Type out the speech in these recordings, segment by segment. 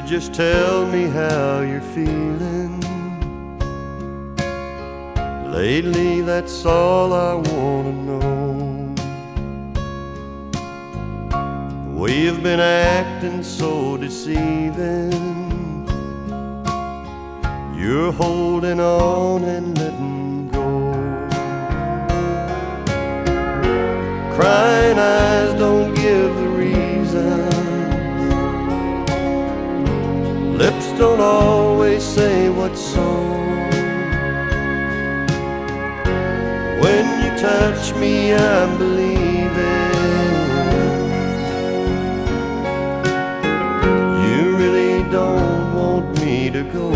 just tell me how you're feeling. Lately, that's all I wanna know. The way you've been acting so deceiving. You're holding on and letting go. Crying eyes don't give the reason. Lips don't always say what's so. When you touch me, I'm believing. You really don't want me to go.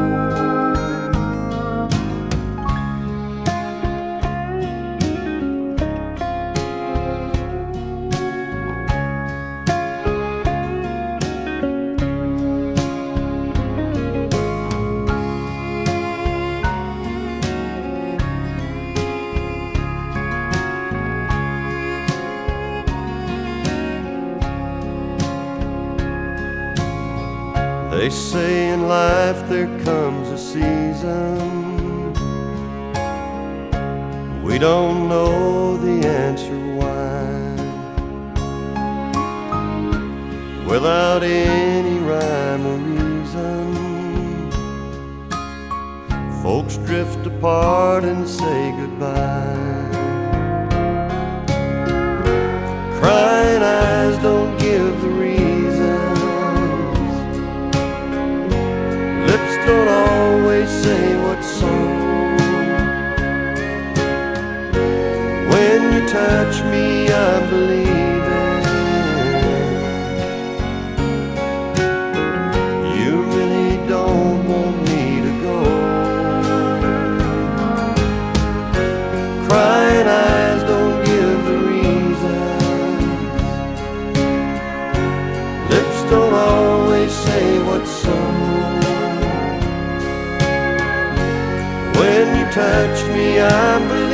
They say in life there comes a season. We don't know the answer why. Without any rhyme or reason, folks drift apart and say goodbye. Crying eyes don't give the reason. Lips don't always say what's so. When you touch me, I'm believing. You really don't want me to go. Crying eyes don't give the reasons. Lips don't always say what's so. When you touch me, I'm believing.